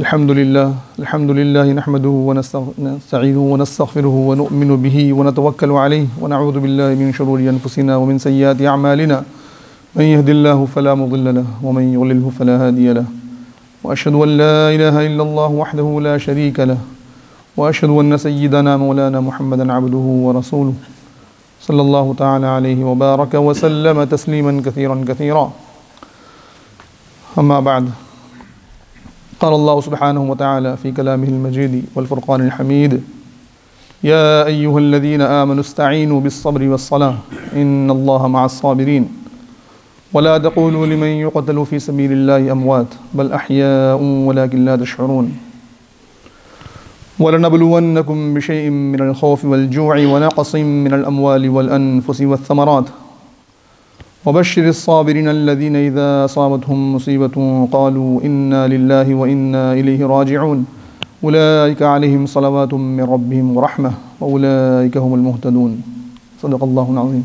الحمد لله نحمده ونستعينه ونستغفره ونؤمن به ونتوكل عليه ونعوذ بالله من شرور أنفسنا ومن سيئات أعمالنا من يهد الله فلا مضل له ومن يضلل فلا هادي له وأشهد أن لا إله إلا الله وحده لا شريك له وأشهد أن سيدنا مولانا محمدا عبده ورسوله صلى الله تعالى عليه وبارك وسلم تسليما كثيرا كثيرا. أما بعد، قال الله سبحانه وتعالى في كلامه المجيد والفرقان الحميد: يا أيها الذين آمنوا استعينوا بالصبر والصلاة إن الله مع الصابرين ولا تقولوا لمن يقتل في سبيل الله أموات بل أحياء ولكن لا تشعرون ولنبلونكم بشيء من الخوف والجوع ونقص من الأموال والأنفس والثمرات وبشر الصابرين الذين إذا أصابتهم مصيبة قالوا إنا لله وإنا إليه راجعون أولئك عليهم صلوات من ربهم ورحمة وأولئك هم المهتدون. صدق الله العظيم.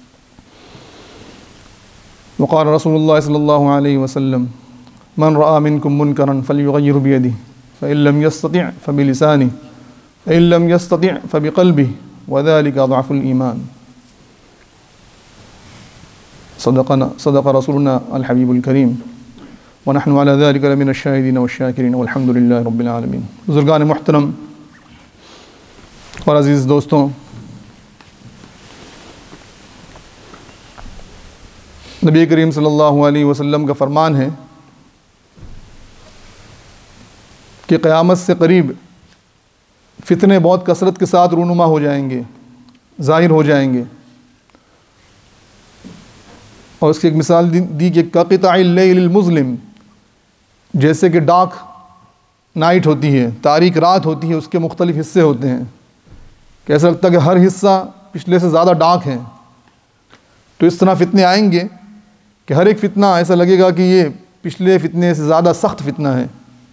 وقال رسول الله صلى الله عليه وسلم: من رأى منكم منكرا فليغير بيده فإن لم يستطع فبلسانه فإن لم يستطع فبقلبه وذلك أضعف الإيمان. صدق رسولنا الحبیب الکریم ونحن على ذلك لمن الشاہدین والشاکرین والحمد للہ رب العالمین. بزرگان محترم اور عزیز دوستوں، نبی کریم صلی اللہ علیہ وسلم کا فرمان ہے کہ قیامت سے قریب فتنے بہت کثرت کے ساتھ رونما ہو جائیں گے، ظاہر ہو جائیں گے. اور اس کی ایک مثال دی کہ قطع اللیل المظلم، جیسے کہ ڈارک نائٹ ہوتی ہے، تاریک رات ہوتی ہے، اس کے مختلف حصے ہوتے ہیں کہ ایسا لگتا ہے کہ ہر حصہ پچھلے سے زیادہ ڈارک ہے. تو اس طرح فتنے آئیں گے کہ ہر ایک فتنہ ایسا لگے گا کہ یہ پچھلے فتنے سے زیادہ سخت فتنہ ہے.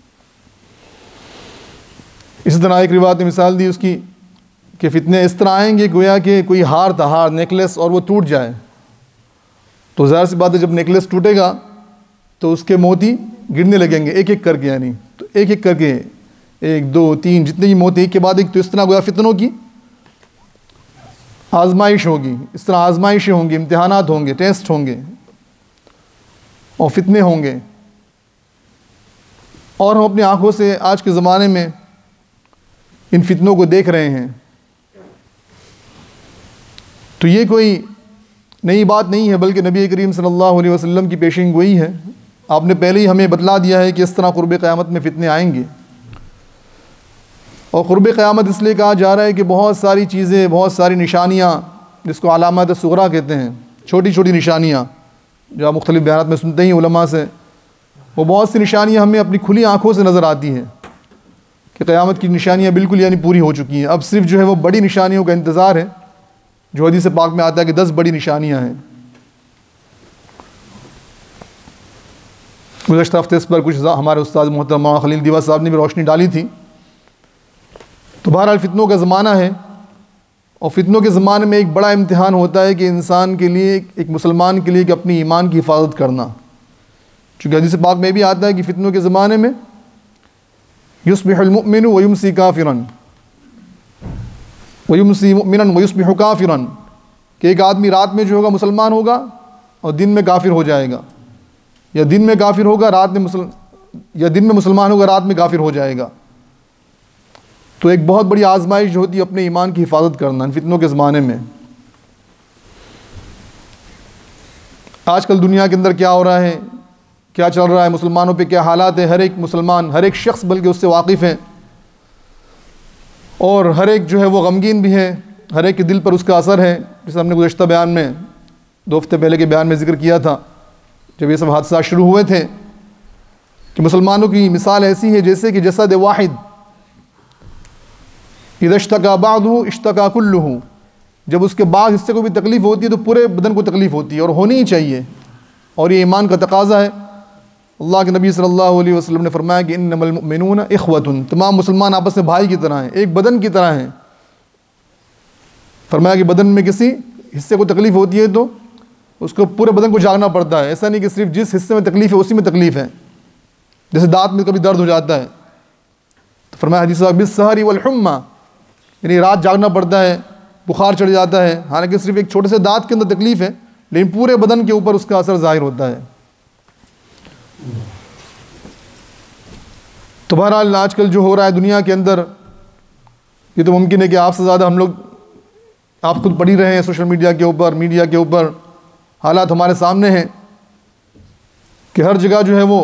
اسی طرح ایک روایت میں مثال دی اس کی کہ فتنے اس طرح آئیں گے گویا کہ کوئی ہار تھا، ہار نیکلس، اور وہ ٹوٹ جائے. تو ظاہر سی بات ہے جب نیکلس ٹوٹے گا تو اس کے موتی گرنے لگیں گے ایک ایک کر کے، یعنی تو ایک ایک کر کے 1 2 3 جتنے ہی موتی ایک کے بعد ایک. تو اس طرح گویا فتنوں کی آزمائش ہوگی، اس طرح آزمائشیں ہوں گی، امتحانات ہوں گے، ٹیسٹ ہوں گے اور فتنے ہوں گے. اور ہم اپنی آنکھوں سے آج کے زمانے میں ان فتنوں کو دیکھ رہے ہیں. تو یہ کوئی نئی بات نہیں ہے بلکہ نبی کریم صلی اللہ علیہ وسلم کی پیشین گوئی ہے. آپ نے پہلے ہی ہمیں بتلا دیا ہے کہ اس طرح قرب قیامت میں فتنے آئیں گے. اور قرب قیامت اس لیے کہا جا رہا ہے کہ بہت ساری چیزیں، بہت ساری نشانیاں، جس کو علامات صغریٰ کہتے ہیں، چھوٹی چھوٹی نشانیاں جو آپ مختلف بیانات میں سنتے ہیں علماء سے، وہ بہت سی نشانیاں ہمیں اپنی کھلی آنکھوں سے نظر آتی ہیں کہ قیامت کی نشانیاں بالکل یعنی پوری ہو چکی ہیں. اب صرف جو ہے وہ بڑی نشانیوں کا انتظار ہے، جو حدیث پاک میں آتا ہے کہ 10 بڑی نشانیاں ہیں. گزشتہ ہفتے اس پر کچھ ہمارے استاد محترم مولانا خلیل دیوا صاحب نے بھی روشنی ڈالی تھی. تو بہرحال فتنوں کا زمانہ ہے، اور فتنوں کے زمانے میں ایک بڑا امتحان ہوتا ہے کہ انسان کے لیے، ایک مسلمان کے لیے، کہ اپنی ایمان کی حفاظت کرنا. چونکہ حدیث پاک میں بھی آتا ہے کہ فتنوں کے زمانے میں یصبح المؤمن ویمسی کافرا ویمسی مؤمنا ویصبح کافرا، کہ ایک آدمی رات میں جو ہوگا مسلمان ہوگا اور دن میں کافر ہو جائے گا، یا دن میں کافر ہوگا رات میں یا دن میں مسلمان ہوگا رات میں کافر ہو جائے گا. تو ایک بہت بڑی آزمائش جو ہوتی ہے اپنے ایمان کی حفاظت کرنا ان فتنوں کے زمانے میں. آج کل دنیا کے اندر کیا ہو رہا ہے، کیا چل رہا ہے، مسلمانوں پہ کیا حالات ہیں، ہر ایک مسلمان، ہر ایک شخص بلکہ اس سے واقف ہے. اور ہر ایک جو ہے وہ غمگین بھی ہے، ہر ایک کے دل پر اس کا اثر ہے. جیسے ہم نے گزشتہ بیان میں 2 ہفتے پہلے کے بیان میں ذکر کیا تھا جب یہ سب حادثات شروع ہوئے تھے کہ مسلمانوں کی مثال ایسی ہے جیسے کہ جسد واحد اذا اشتکا بعضہ اشتکا کلہ، جب اس کے بعض حصے کو بھی تکلیف ہوتی ہے تو پورے بدن کو تکلیف ہوتی ہے، اور ہونی ہی چاہیے. اور یہ ایمان کا تقاضا ہے. اللہ کے نبی صلی اللہ علیہ وسلم نے فرمایا کہ انما المؤمنون اخوۃ، تمام مسلمان آپس میں بھائی کی طرح ہیں، ایک بدن کی طرح ہیں. فرمایا کہ بدن میں کسی حصے کو تکلیف ہوتی ہے تو اس کو پورے بدن کو جاگنا پڑتا ہے. ایسا نہیں کہ صرف جس حصے میں تکلیف ہے اسی میں تکلیف ہے. جیسے دانت میں کبھی درد ہو جاتا ہے تو فرمایا حدیث بالسحر والحمى، یعنی رات جاگنا پڑتا ہے، بخار چڑھ جاتا ہے، حالانکہ صرف ایک چھوٹے سے دانت کے اندر تکلیف ہے لیکن پورے بدن کے اوپر اس کا اثر ظاہر ہوتا ہے۔ تو بہرحال آج کل جو ہو رہا ہے دنیا کے اندر، یہ تو ممکن ہے کہ آپ سے زیادہ ہم لوگ، آپ خود پڑھ ہی رہے ہیں سوشل میڈیا کے اوپر، میڈیا کے اوپر حالات ہمارے سامنے ہیں کہ ہر جگہ جو ہے وہ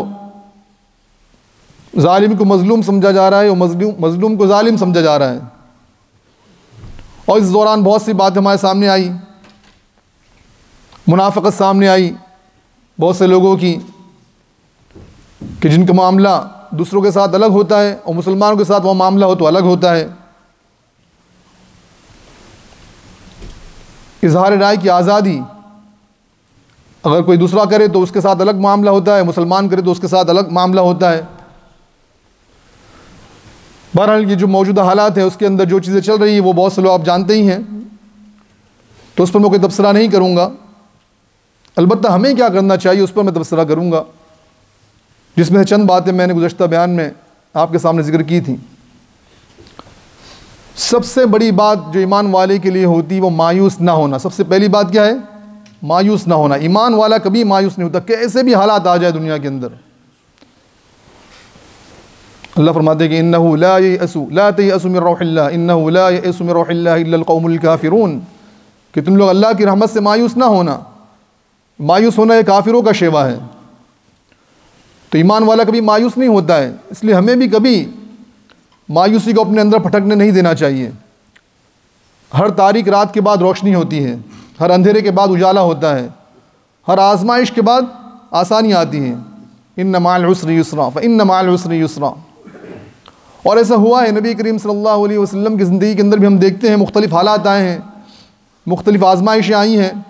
ظالم کو مظلوم سمجھا جا رہا ہے اور مظلوم کو ظالم سمجھا جا رہا ہے۔ اور اس دوران بہت سی باتیں ہمارے سامنے آئی، منافقت سامنے آئی بہت سے لوگوں کی کہ جن کا معاملہ دوسروں کے ساتھ الگ ہوتا ہے اور مسلمانوں کے ساتھ وہ معاملہ ہو تو الگ ہوتا ہے۔ اظہار رائے کی آزادی، اگر کوئی دوسرا کرے تو اس کے ساتھ الگ معاملہ ہوتا ہے، مسلمان کرے تو اس کے ساتھ الگ معاملہ ہوتا ہے۔ بہرحال یہ جو موجودہ حالات ہیں اس کے اندر جو چیزیں چل رہی ہیں وہ بہت سے لوگ آپ جانتے ہی ہیں، تو اس پر میں کوئی تبصرہ نہیں کروں گا، البتہ ہمیں کیا کرنا چاہیے اس پر میں تبصرہ کروں گا، جس میں چند باتیں میں نے گزشتہ بیان میں آپ کے سامنے ذکر کی تھیں۔ سب سے بڑی بات جو ایمان والے کے لیے ہوتی وہ مایوس نہ ہونا۔ سب سے پہلی بات کیا ہے؟ مایوس نہ ہونا۔ ایمان والا کبھی مایوس نہیں ہوتا، کیسے بھی حالات آ جائے دنیا کے اندر۔ اللہ فرماتے ہیں کہ انہ لا تیأس من روح اللہ، انہ لا یئس من روح اللہ الا القوم الکافرون، کہ تم لوگ اللہ کی رحمت سے مایوس نہ ہونا۔ مایوس ہونا یہ کافروں کا شیوا ہے، تو ایمان والا کبھی مایوس نہیں ہوتا ہے۔ اس لیے ہمیں بھی کبھی مایوسی کو اپنے اندر پھٹکنے نہیں دینا چاہیے۔ ہر تاریک رات کے بعد روشنی ہوتی ہے، ہر اندھیرے کے بعد اجالا ہوتا ہے، ہر آزمائش کے بعد آسانی آتی ہے۔ ان مع العسر یسرا فان مع العسر یسرا۔ اور ایسا ہوا ہے، نبی کریم صلی اللہ علیہ وسلم کی زندگی کے اندر بھی ہم دیکھتے ہیں مختلف حالات آئے ہیں، مختلف آزمائشیں آئی ہیں۔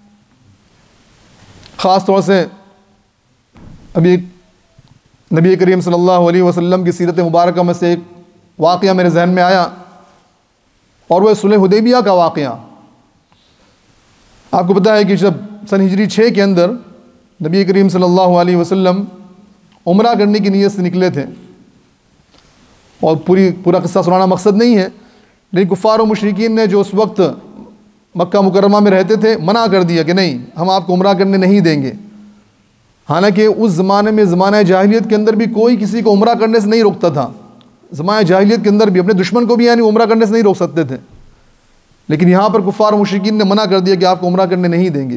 خاص طور سے ابھی نبی کریم صلی اللہ علیہ وسلم کی سیرت مبارکہ میں سے ایک واقعہ میرے ذہن میں آیا، اور وہ صلح حدیبیہ کا واقعہ۔ آپ کو پتہ ہے کہ جب سن ہجری 6 کے اندر نبی کریم صلی اللہ علیہ وسلم عمرہ کرنے کی نیت سے نکلے تھے، اور پورا قصہ سنانا مقصد نہیں ہے، لیکن کفار و مشرکین نے جو اس وقت مکہ مکرمہ میں رہتے تھے منع کر دیا کہ نہیں، ہم آپ کو عمرہ کرنے نہیں دیں گے۔ حالانکہ اس زمانے میں، زمانہ جاہلیت کے اندر بھی کوئی کسی کو عمرہ کرنے سے نہیں روکتا تھا۔ زمانہ جاہلیت کے اندر بھی اپنے دشمن کو بھی یعنی عمرہ کرنے سے نہیں روک سکتے تھے، لیکن یہاں پر کفار و مشرکین نے منع کر دیا کہ آپ کو عمرہ کرنے نہیں دیں گے۔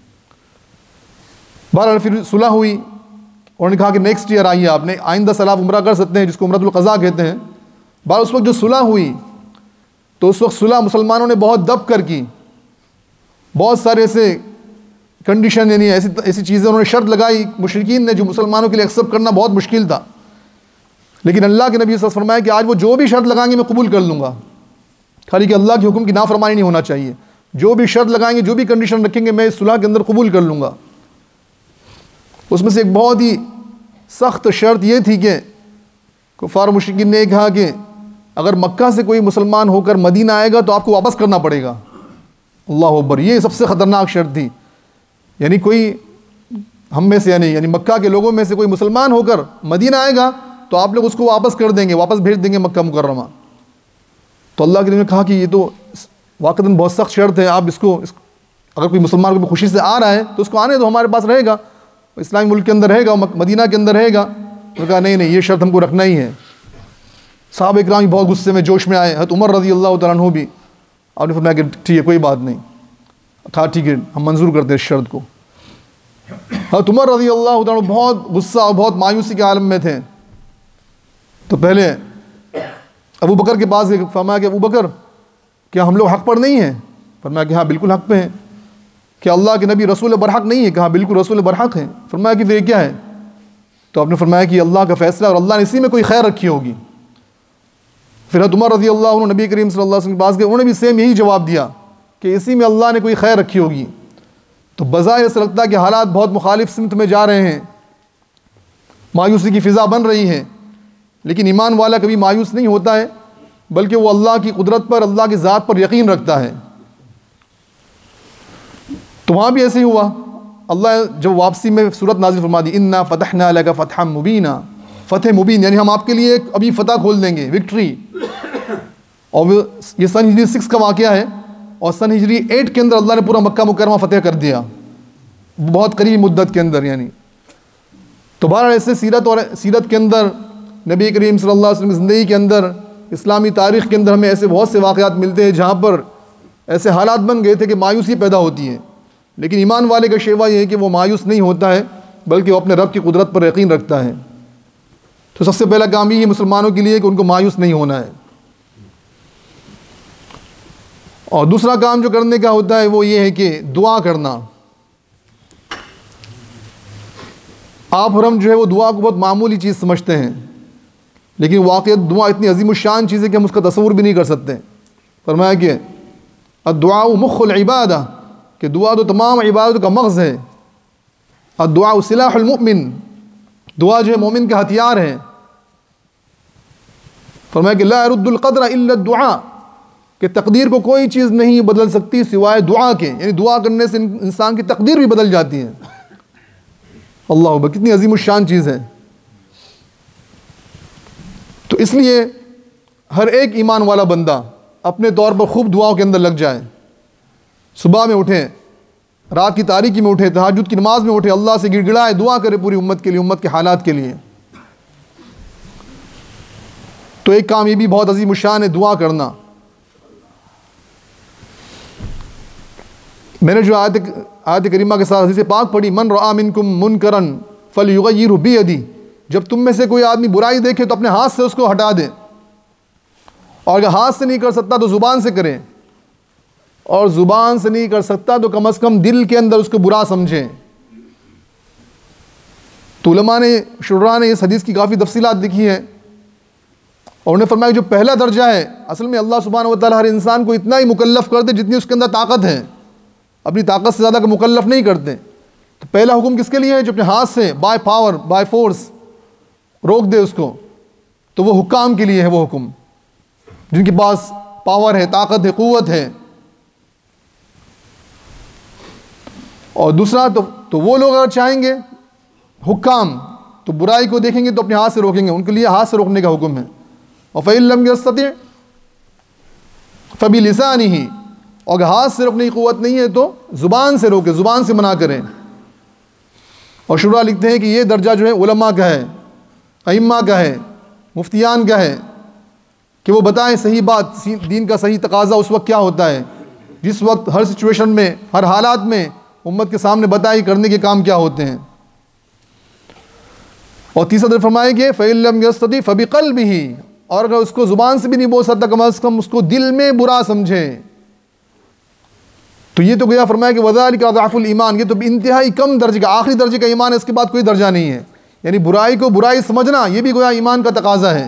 بہرحال پھر صلح ہوئی، انہوں نے کہا کہ نیکسٹ ایئر آئیے، آپ نے آئندہ سال آپ عمرہ کر سکتے ہیں، جس کو عمرۃ القضاء کہتے ہیں۔ بہرحال اس وقت جو صلح ہوئی تو اس وقت صلح مسلمانوں نے بہت دب کر کی، بہت سارے ایسے کنڈیشن یعنی ایسی چیزیں انہوں نے شرط لگائی مشرکین نے جو مسلمانوں کے لیے ایکسیپٹ کرنا بہت مشکل تھا، لیکن اللہ کے نبی صلی اللہ علیہ وسلم فرمایا کہ آج وہ جو بھی شرط لگائیں گے میں قبول کر لوں گا، خالی کہ اللہ کے حکم کی نافرمانی نہیں ہونا چاہیے۔ جو بھی شرط لگائیں گے، جو بھی کنڈیشن رکھیں گے، میں اس صلح کے اندر قبول کر لوں گا۔ اس میں سے ایک بہت ہی سخت شرط یہ تھی کہ کفار مشرکین نے کہا کہ اگر مکہ سے کوئی مسلمان ہو کر مدینہ آئے گا تو آپ کو واپس کرنا پڑے گا۔ اللہ اکبر، یہ سب سے خطرناک شرط تھی۔ یعنی کوئی ہم میں سے یعنی مکہ کے لوگوں میں سے کوئی مسلمان ہو کر مدینہ آئے گا تو آپ لوگ اس کو واپس کر دیں گے، واپس بھیج دیں گے مکہ مکرمہ۔ تو اللہ کے نبی نے کہا کہ یہ تو واقعاً بہت سخت شرط ہے، آپ اس کو اگر کوئی مسلمان کو خوشی سے آ رہا ہے تو اس کو آنے دو، ہمارے پاس رہے گا، اسلامی ملک کے اندر رہے گا، مدینہ کے اندر رہے گا۔ انہوں نے کہا نہیں یہ شرط ہم کو رکھنا ہی ہے۔ صحابہ کرام بہت غصے میں جوش میں آئے، حضرت عمر رضی اللہ تعالیٰ عنہ بھی، آپ نے فرمایا کہ ٹھیک ہے کوئی بات نہیں، کہا ٹھیک ہے ہم منظور کرتے ہیں اس شرط کو۔ حضرت عمر رضی اللہ تعالیٰ عنہ بہت غصہ اور بہت مایوسی کے عالم میں تھے، تو پہلے ابو بکر کے پاس فرمایا کہ ابو بکر کیا ہم لوگ حق پر نہیں ہیں؟ فرمایا کہ ہاں بالکل حق پہ ہیں۔ کہ اللہ کے نبی رسول برحق نہیں ہے؟ کہا بالکل رسول برحق ہیں۔ فرمایا کہ پھر یہ کیا ہے؟ تو آپ نے فرمایا کہ اللہ کا فیصلہ اور اللہ نے اسی میں کوئی خیر رکھی ہوگی۔ پھر حضرت عمر رضی اللہ عنہ نبی کریم صلی اللہ علیہ وسلم کے پاس گئے، انہوں نے بھی سیم یہی جواب دیا کہ اسی میں اللہ نے کوئی خیر رکھی ہوگی۔ تو بظاہر ایسا لگتا ہے کہ حالات بہت مخالف سمت میں جا رہے ہیں، مایوسی کی فضا بن رہی ہے، لیکن ایمان والا کبھی مایوس نہیں ہوتا ہے، بلکہ وہ اللہ کی قدرت پر، اللہ کی ذات پر یقین رکھتا ہے۔ تو وہاں بھی ایسے ہی ہوا، اللہ جب واپسی میں سورت نازل فرما دی انا فتحنا لک فتحا مبینا فتح مبین، یعنی ہم آپ کے لیے ایک ابھی فتح کھول دیں گے، وکٹری. اور یہ سن ہجری 6 کا واقعہ ہے، اور سن ہجری 8 کے اندر اللہ نے پورا مکہ مکرمہ فتح کر دیا، بہت قریب مدت کے اندر یعنی. تو بہرحال ایسے سیرت کے اندر، نبی کریم صلی اللہ علیہ وسلم کی زندگی کے اندر، اسلامی تاریخ کے اندر ہمیں ایسے بہت سے واقعات ملتے ہیں جہاں پر ایسے حالات بن گئے تھے کہ مایوسی پیدا ہوتی ہے. لیکن ایمان والے کا شیوا یہ ہے کہ وہ مایوس نہیں ہوتا ہے، بلکہ وہ اپنے رب کی قدرت پر یقین رکھتا ہے. تو سب سے پہلا کام یہ ہے مسلمانوں کے لیے کہ ان کو مایوس نہیں ہونا ہے. اور دوسرا کام جو کرنے کا ہوتا ہے وہ یہ ہے کہ دعا کرنا. آپ اور ہم جو ہے وہ دعا کو بہت معمولی چیز سمجھتے ہیں، لیکن واقعات دعا اتنی عظیم الشان چیز ہے کہ ہم اس کا تصور بھی نہیں کر سکتے. فرمایا کہ الدعاء مخ العبادہ، کہ دعا تو تمام عبادت کا مغز ہے. الدعاء سلاح المؤمن، دعا جو ہے مومن کا ہتھیار ہے. فرمایا کہ لا يرد القدر الا الدعاء، کہ تقدیر کو کوئی چیز نہیں بدل سکتی سوائے دعا کے، یعنی دعا کرنے سے انسان کی تقدیر بھی بدل جاتی ہے. اللہ اکبر، کتنی عظیم الشان چیز ہے. تو اس لیے ہر ایک ایمان والا بندہ اپنے طور پر خوب دعاؤں کے اندر لگ جائے. صبح میں اٹھیں، رات کی تاریکی میں اٹھے، تہجد کی نماز میں اٹھے، اللہ سے گڑ گڑائے، دعا کرے پوری امت کے لیے، امت کے حالات کے لیے. تو ایک کام یہ بھی بہت عظیم الشان ہے، دعا کرنا. میں نے جو آیت کریمہ کے ساتھ حدیث پاک پڑھی، من رآ منکم منکرا فلیغیرہ بیدی، جب تم میں سے کوئی آدمی برائی دیکھے تو اپنے ہاتھ سے اس کو ہٹا دے، اور اگر ہاتھ سے نہیں کر سکتا تو زبان سے کرے، اور زبان سے نہیں کر سکتا تو کم از کم دل کے اندر اس کو برا سمجھے. تو علماء نے، شرراء نے اس حدیث کی کافی تفصیلات لکھی ہے، اور انہیں فرمایا کہ جو پہلا درجہ ہے، اصل میں اللہ سبحانہ و تعالیٰ ہر انسان کو اتنا ہی مکلف کرتے جتنی اس کے اندر طاقت ہے، اپنی طاقت سے زیادہ کا مکلف نہیں کرتے. تو پہلا حکم کس کے لیے ہے؟ جو اپنے ہاتھ سے بائی پاور بائی فورس روک دے اس کو، تو وہ حکام کے لیے ہے وہ حکم، جن کے پاس پاور ہے، طاقت ہے، قوت ہے. اور دوسرا تو وہ لوگ اگر چاہیں گے حکام تو برائی کو دیکھیں گے تو اپنے ہاتھ سے روکیں گے، ان کے لیے ہاتھ سے روکنے کا حکم ہے. اور فَإِن لَمْ يَسْتَطِعْ فَبِلِسَانِهِ، اور اگر ہاتھ سے روکنے کی قوت نہیں ہے تو زبان سے روکے، زبان سے منع کریں. اور شرراء لکھتے ہیں کہ یہ درجہ جو ہے علماء کا ہے، ائمہ کا ہے، مفتیان کا ہے، کہ وہ بتائیں صحیح بات، دین کا صحیح تقاضا اس وقت کیا ہوتا ہے، جس وقت ہر سچویشن میں، ہر حالات میں امت کے سامنے بتائیں کرنے کے کام کیا ہوتے ہیں. اور تیسرا درجہ فرمائے کہ فَإِن لَمْ يَسْتَطِعْ فَبِقَلْبِهِ، اور اگر اس کو زبان سے بھی نہیں بول سکتا کم از کم اس کو دل میں برا سمجھے. تو یہ تو گیا فرمایا کہ وَذَلِكَ ضَعْفُ الْإِيمَانِ، یہ تو انتہائی کم درجے کا، آخری درجے کا ایمان ہے، اس کے بعد کوئی درجہ نہیں ہے. یعنی برائی کو برائی سمجھنا یہ بھی گویا ایمان کا تقاضا ہے،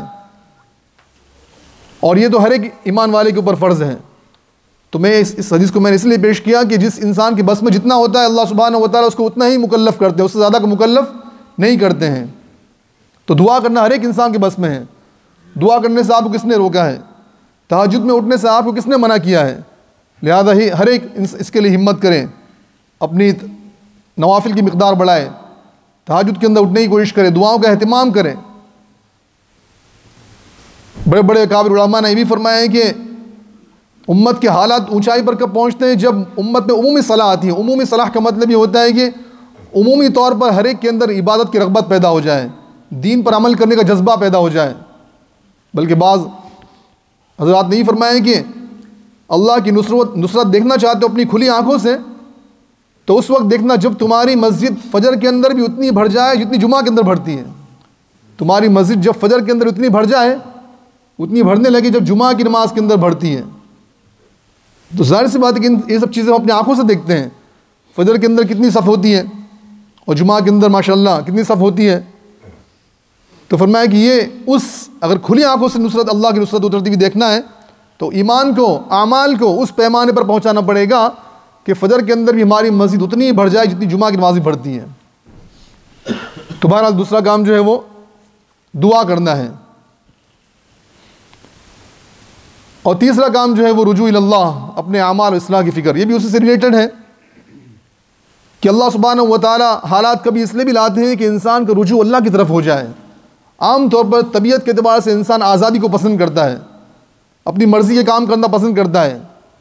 اور یہ تو ہر ایک ایمان والے کے اوپر فرض ہے. تو میں اس حدیث کو میں نے اس لیے پیش کیا کہ جس انسان کے بس میں جتنا ہوتا ہے اللہ سبحانہ و تعالیٰ اس کو اتنا ہی مکلف کرتے ہیں، اس سے زیادہ کا مکلف نہیں کرتے ہیں. تو دعا کرنا ہر ایک انسان کے بس میں ہے. دعا کرنے سے آپ کو کس نے روکا ہے؟ تہجد میں اٹھنے سے آپ کو کس نے منع کیا ہے؟ لہذا ہی ہر ایک اس کے لیے ہمت کریں، اپنی نوافل کی مقدار بڑھائے، تہجد کے اندر اٹھنے کی کوشش کریں، دعاؤں کا اہتمام کریں. بڑے بڑے اکابر علماء نے یہ بھی فرمایا ہے کہ امت کے حالات اونچائی پر کب پہنچتے ہیں؟ جب امت میں عمومی صلاح آتی ہے. عمومی صلاح کا مطلب یہ ہوتا ہے کہ عمومی طور پر ہر ایک کے اندر عبادت کی رغبت پیدا ہو جائے، دین پر عمل کرنے کا جذبہ پیدا ہو جائے. بلکہ بعض حضرات نے یہ فرمایا کہ اللہ کی نصرت دیکھنا چاہتے ہو اپنی کھلی آنکھوں سے تو اس وقت دیکھنا جب تمہاری مسجد فجر کے اندر بھی اتنی بھر جائے جتنی جمعہ کے اندر بھرتی ہے. تمہاری مسجد جب فجر کے اندر اتنی بھر جائے، اتنی بھرنے لگی جب جمعہ کی نماز کے اندر بھرتی ہے. تو ظاہر سی بات ہے کہ یہ سب چیزیں ہم اپنی آنکھوں سے دیکھتے ہیں. فجر کے اندر کتنی صف ہوتی ہے اور جمعہ کے اندر ماشاءاللہ کتنی صف ہوتی ہے. تو فرمایا کہ یہ اگر کھلی آنکھوں سے نصرت، اللہ کی نصرت اترتی ہوئی دیکھنا ہے تو ایمان کو، اعمال کو اس پیمانے پر پہنچانا پڑے گا کہ فجر کے اندر بھی ہماری مسجد اتنی ہی بھر جائے جتنی جمعہ کی نماز بھرتی ہے. تو بہرحال دوسرا کام جو ہے وہ دعا کرنا ہے. اور تیسرا کام جو ہے وہ رجوع اللہ، اپنے اعمال و اصلاح کی فکر. یہ بھی اسی سے ریلیٹڈ ہے کہ اللہ سبحانہ و تعالیٰ حالات کبھی اس لیے بھی لاتے ہیں کہ انسان کا رجوع اللہ کی طرف ہو جائے، عام طور پر طبیعت کے اعتبار سے انسان آزادی کو پسند کرتا ہے، اپنی مرضی کے کام کرنا پسند کرتا ہے،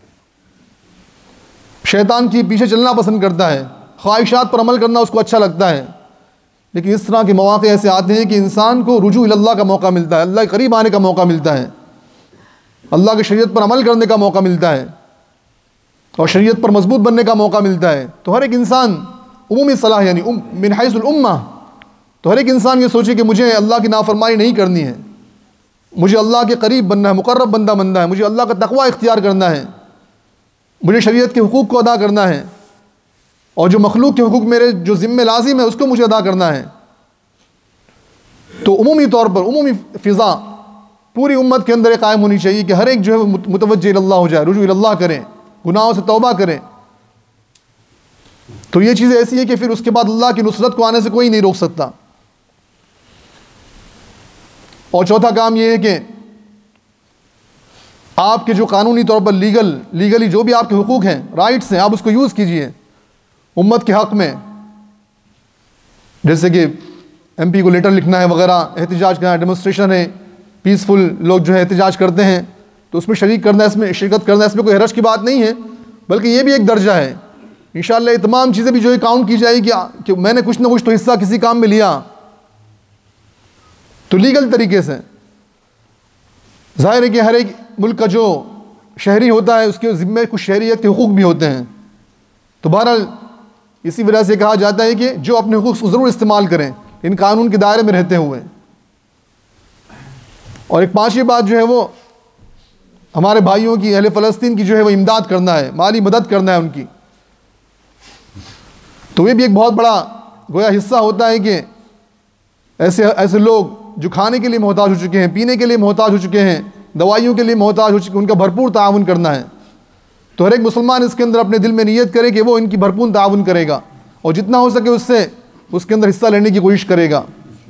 شیطان کے پیچھے چلنا پسند کرتا ہے، خواہشات پر عمل کرنا اس کو اچھا لگتا ہے. لیکن اس طرح کے مواقع ایسے آتے ہیں کہ انسان کو رجوع اللہ کا موقع ملتا ہے، اللہ کے قریب آنے کا موقع ملتا ہے، اللہ کی شریعت پر عمل کرنے کا موقع ملتا ہے اور شریعت پر مضبوط بننے کا موقع ملتا ہے. تو ہر ایک انسان عمومی صلاح یعنی من حیث الامہ، تو ہر ایک انسان یہ سوچے کہ مجھے اللہ کی نافرمانی نہیں کرنی ہے، مجھے اللہ کے قریب بننا ہے، مقرب بندہ بننا ہے، مجھے اللہ کا تقوی اختیار کرنا ہے، مجھے شریعت کے حقوق کو ادا کرنا ہے، اور جو مخلوق کے حقوق میرے جو ذمہ لازم ہے اس کو مجھے ادا کرنا ہے. تو عمومی طور پر عمومی فضا پوری امت کے اندر یہ قائم ہونی چاہیے کہ ہر ایک جو ہے متوجہ اللہ ہو جائے، رجوع اللہ کریں، گناہوں سے توبہ کریں. تو یہ چیز ایسی ہے کہ پھر اس کے بعد اللہ کی نصرت کو آنے سے کوئی نہیں روک سکتا. اور چوتھا کام یہ ہے کہ آپ کے جو قانونی طور پر لیگلی جو بھی آپ کے حقوق ہیں، رائٹس ہیں، آپ اس کو یوز کیجئے امت کے حق میں. جیسے کہ ایم پی کو لیٹر لکھنا ہے وغیرہ، احتجاج کرنا ہے، ڈیمونسٹریشن ہے، پیسفل لوگ جو ہے احتجاج کرتے ہیں تو اس میں شرکت کرنا ہے، اس میں کوئی حرج کی بات نہیں ہے، بلکہ یہ بھی ایک درجہ ہے. انشاءاللہ یہ تمام چیزیں بھی جو ہے کاؤنٹ کی جائے گی کہ میں نے کچھ نہ کچھ تو حصہ کسی کام میں لیا، تو لیگل طریقے سے. ظاہر ہے کہ ہر ایک ملک کا جو شہری ہوتا ہے اس کے ذمہ کچھ شہریت کے حقوق بھی ہوتے ہیں. تو بہرحال اسی وجہ سے کہا جاتا ہے کہ جو اپنے حقوق کو ضرور استعمال کریں ان قانون کے دائرے میں رہتے ہوئے. اور ایک پانچویں بات جو ہے وہ ہمارے بھائیوں کی، اہل فلسطین کی جو ہے وہ امداد کرنا ہے، مالی مدد کرنا ہے ان کی. تو یہ بھی ایک بہت بڑا گویا حصہ ہوتا ہے کہ ایسے لوگ جو کھانے کے لیے محتاج ہو چکے ہیں، پینے کے لیے محتاج ہو چکے ہیں، دوائیوں کے لیے محتاج ہو چکے ہیں، ان کا بھرپور تعاون کرنا ہے. تو ہر ایک مسلمان اس کے اندر اپنے دل میں نیت کرے کہ وہ ان کی بھرپور تعاون کرے گا اور جتنا ہو سکے اس کے اندر حصہ لینے کی کوشش کرے گا.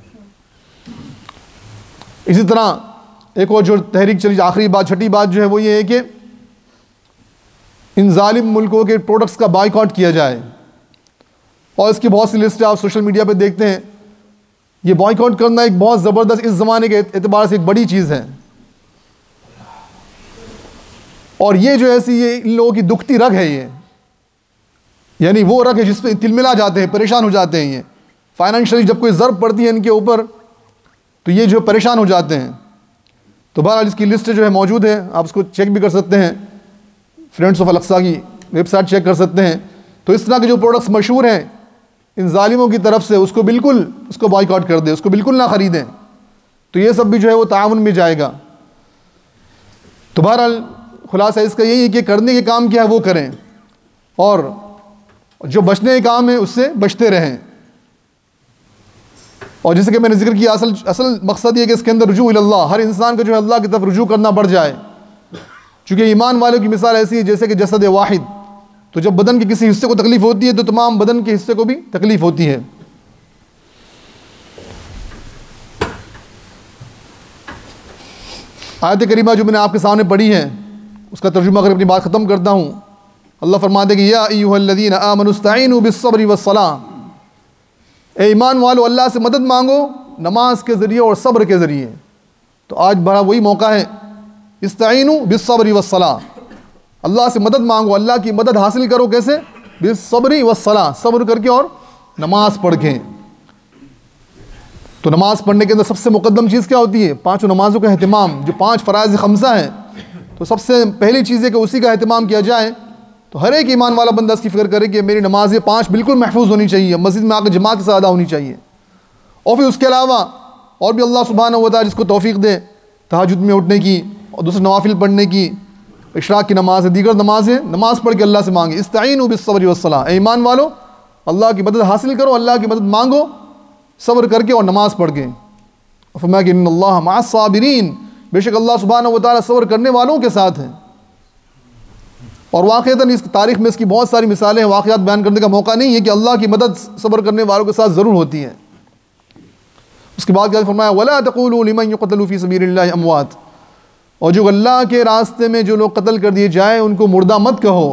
اسی طرح ایک اور جو تحریک چلی، آخری بات، چھٹی بات جو ہے وہ یہ ہے کہ ان ظالم ملکوں کے پروڈکٹس کا بائیکاٹ کیا جائے. اور اس کی بہت سی لسٹ آپ سوشل میڈیا پہ دیکھتے ہیں. یہ بائیکاٹ کرنا ایک بہت زبردست اس زمانے کے اعتبار سے ایک بڑی چیز ہے. اور یہ جو ایسی یہ ان لوگوں کی دکھتی رگ ہے، یہ یعنی وہ رگ ہے جس پہ تلملا جاتے ہیں، پریشان ہو جاتے ہیں. یہ فائنینشلی جب کوئی ضرب پڑتی ہے ان کے اوپر تو یہ جو پریشان ہو جاتے ہیں. تو بہرحال اس کی لسٹ جو ہے موجود ہے، آپ اس کو چیک بھی کر سکتے ہیں، فرینڈس آف الاقصیٰ کی ویب سائٹ چیک کر سکتے ہیں. تو اس طرح کے جو پروڈکٹس مشہور ہیں ان ظالموں کی طرف سے، اس کو بائیکاٹ کر دیں، اس کو بالکل نہ خریدیں. تو یہ سب بھی جو ہے وہ تعاون میں جائے گا. تو بہرحال خلاصہ اس کا یہی ہے کہ کرنے کے کام کیا ہے وہ کریں، اور جو بچنے کے کام ہے اس سے بچتے رہیں. اور جیسے کہ میں نے ذکر کیا اصل مقصد یہ کہ اس کے اندر رجوع اللہ، ہر انسان کو جو ہے اللہ کی طرف رجوع کرنا بڑھ جائے. چونکہ ایمان والوں کی مثال ایسی ہے جیسے کہ جسد واحد، تو جب بدن کے کسی حصے کو تکلیف ہوتی ہے تو تمام بدن کے حصے کو بھی تکلیف ہوتی ہے. آیت کریمہ جو میں نے آپ کے سامنے پڑھی ہے اس کا ترجمہ کر اپنی بات ختم کرتا ہوں. اللہ فرماتے ہیں کہ یا ایھا الذین آمنوا استعینوا بالصبر والصلاۃ، اے ایمان والو اللہ سے مدد مانگو نماز کے ذریعے اور صبر کے ذریعے. تو آج بڑا وہی موقع ہے، استعینوا بالصبر والصلاۃ، اللہ سے مدد مانگو، اللہ کی مدد حاصل کرو. کیسے؟ بالصبر والصلاۃ، صبر کر کے اور نماز پڑھ کے. تو نماز پڑھنے کے اندر سب سے مقدم چیز کیا ہوتی ہے؟ پانچوں نمازوں کا اہتمام. جو 5 فرائض خمسہ ہیں تو سب سے پہلی چیز ہے کہ اسی کا اہتمام کیا جائے. تو ہر ایک ایمان والا بندہ اس کی فکر کرے کہ میری نمازیں 5 بالکل محفوظ ہونی چاہیے، مسجد میں آ کے جماعت کے ساتھ ادا ہونی چاہیے. اور پھر اس کے علاوہ اور بھی اللہ سبحانہ و تعالیٰ جس کو توفیق دے تہجد میں اٹھنے کی اور دوسرے نوافل پڑھنے کی، اشراق کی نماز ہے، دیگر نمازیں، نماز پڑھ کے اللہ سے مانگے. استعینوا بالصبر والصلاۃ، اے ایمان والو اللہ کی مدد حاصل کرو، اللہ کی مدد مانگو صبر کر کے اور نماز پڑھ کے. فرمایا کہ ان اللہ مع الصابرین، بے شک اللہ سبحانہ و تعالیٰ صبر کرنے والوں کے ساتھ ہیں. اور واقعتاً اس تاریخ میں اس کی بہت ساری مثالیں ہیں، واقعات بیان کرنے کا موقع نہیں ہے کہ اللہ کی مدد صبر کرنے والوں کے ساتھ ضرور ہوتی ہے. اس کے بعد کیا فرمایا ولا تقولوا لمن يقتل في سبيل الله اموات، اور جو اللہ کے راستے میں جو لوگ قتل کر دیے جائیں ان کو مردہ مت کہو،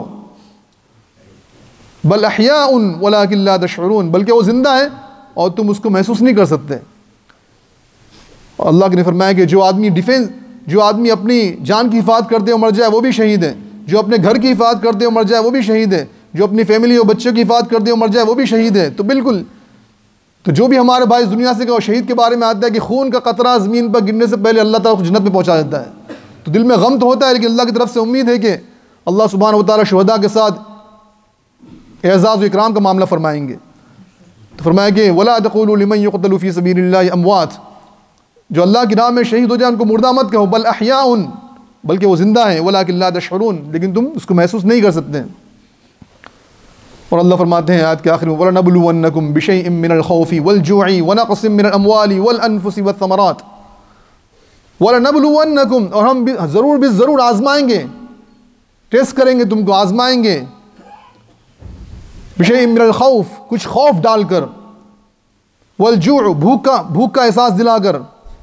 بل احیاء ولكن لا تشعرون، بلکہ وہ زندہ ہے اور تم اس کو محسوس نہیں کر سکتے. اللہ نے فرمایا کہ جو آدمی اپنی جان کی حفاظت کرتے ہو مر جائے وہ بھی شہید ہے، جو اپنے گھر کی حفاظت کرتے ہو مر جائے وہ بھی شہید ہے، جو اپنی فیملی اور بچوں کی حفاظت کرتے ہو مر جائے وہ بھی شہید ہے۔ تو بالکل، تو جو بھی ہمارے بھائی دنیا سے کہ وہ شہید کے بارے میں آتا ہے کہ خون کا قطرہ زمین پر گرنے سے پہلے اللہ تعالیٰ کو جنت میں پہنچا دیتا ہے، تو دل میں غم تو ہوتا ہے، لیکن اللہ کی طرف سے امید ہے کہ اللہ سبحانہ و تعالیٰ شہداء کے ساتھ اعزاز و اکرام کا معاملہ فرمائیں گے۔ تو فرمایا کہ وَلَا تَقُولُوا لِمَن يُقْتَلُ فِي سَبِيلِ اللَّهِ أَمْوَاتٌ، جو اللہ کی راہ میں شہید ہو جائے ان کو مردہ مت کہو، بل احیاء، بلکہ وہ زندہ ہیں، وَلَٰكِن لَا تَشْعُرُونَ، لیکن تم اس کو محسوس نہیں کر سکتے۔ اور اللہ فرماتے ہیں آیت کے آخر میں وَلَنَبْلُوَنَّكُمْ بِشَيْءٍ مِّنَ الْخَوْفِ وَالْجُوعِ وَنَقْصٍ مِّنَ الْأَمْوَالِ وَالْأَنفُسِ وَالثَّمَرَاتِ، وَلَنَبْلُوَنَّكُمْ، اور ہم ضرور آزمائیں گے، ٹیسٹ کریں گے، تم کو آزمائیں گے، بِشَيْءٍ مِّنَ الْخَوْفِ، کچھ خوف ڈال کر، وَالْجُوعِ، بھوک کا احساس دلا کر،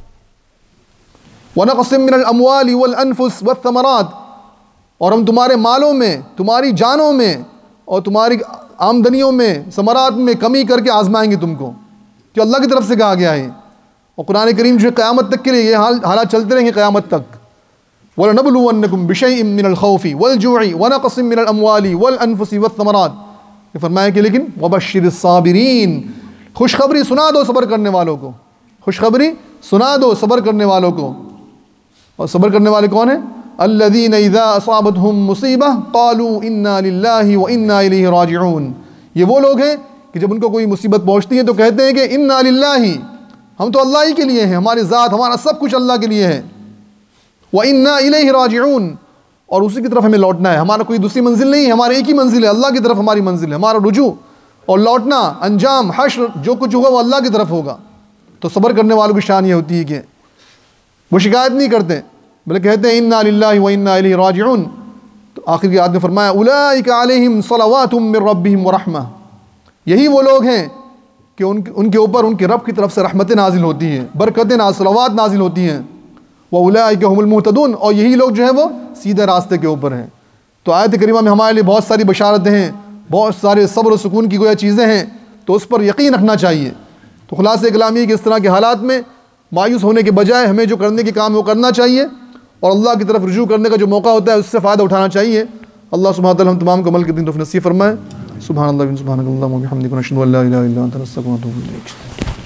وَنَقْصٍ مِّنَ الْأَمْوَالِ وَالْأَنفُسِ وَالثَّمَرَاتِ، اور ہم تمہارے مالوں میں، تمہاری جانوں میں اور تمہاری آمدنیوں میں، ثمرات میں کمی کر کے آزمائیں گے تم کو، کہ اللہ کی طرف سے کہا گیا ہے۔ اور قرآن کریم جو قیامت تک کے لیے یہ حالات چلتے رہیں گے قیامت تک۔ وَلَنَبْلُوَنَّكُمْ بِشَيْءٍ مِّنَ الْخَوْفِ وَالْجُوعِ وَنَقْصٍ مِّنَ الْأَمْوَالِ وَالْأَنفُسِ وَالثَّمَرَاتِ، یہ فرمایا کہ لیکن وَبَشِّرِ الصَّابِرِينَ، خوشخبری سنا دو صبر کرنے والوں کو، خوشخبری سنا دو صبر کرنے والوں کو۔ اور صبر کرنے والے کون ہیں؟ الذین اذا اصابتهم مصیبہ قالوا انا للہ وانا الیہ راجعون، یہ وہ لوگ ہیں کہ جب ان کو کوئی مصیبت پہنچتی ہے تو کہتے ہیں کہ انا للہ، ہم تو اللہ ہی کے لیے ہیں، ہماری ذات، ہمارا سب کچھ اللہ کے لیے ہے، وانا الیہ راجعون، اور اسی کی طرف ہمیں لوٹنا ہے، ہمارا کوئی دوسری منزل نہیں ہے، ہمارا ایک ہی منزل ہے، اللہ کی طرف ہماری منزل ہے، ہمارا رجوع اور لوٹنا، انجام، حشر، جو کچھ ہوگا وہ اللہ کی طرف ہوگا۔ تو صبر کرنے والوں کی شان یہ ہوتی ہے کہ وہ شکایت نہیں کرتے بلکہ کہتے ہیں انا للہ وانا الیہ راجعون۔ تو آخر کی آیت میں فرمایا اولئک علیہم صلوات من ربہم ورحمہ، یہی وہ لوگ ہیں کہ ان کے اوپر ان کے رب کی طرف سے رحمتیں نازل ہوتی ہیں، برکتیں، صلوات نازل ہوتی ہیں، واولئک هم المہتدون، اور یہی لوگ جو ہیں وہ سیدھے راستے کے اوپر ہیں۔ تو آیت کریمہ میں ہمارے لیے بہت ساری بشارتیں ہیں، بہت سارے صبر و سکون کی گویا چیزیں ہیں، تو اس پر یقین رکھنا چاہیے۔ تو خلاصہ کلام یہ کہ اس طرح کے حالات میں مایوس ہونے کے بجائے ہمیں جو کرنے کے کام ہے وہ کرنا چاہیے، اور اللہ کی طرف رجوع کرنے کا جو موقع ہوتا ہے اس سے فائدہ اٹھانا چاہیے۔ اللہ سبحانہ وتعالی ہم تمام کو عمل کے دین توفیق نصیب فرمائے۔ سبحان اللہ سبحانک اللہم و بحمدک، نشہد ان لا الہ الا انت، نستغفرک و نتوب الیک۔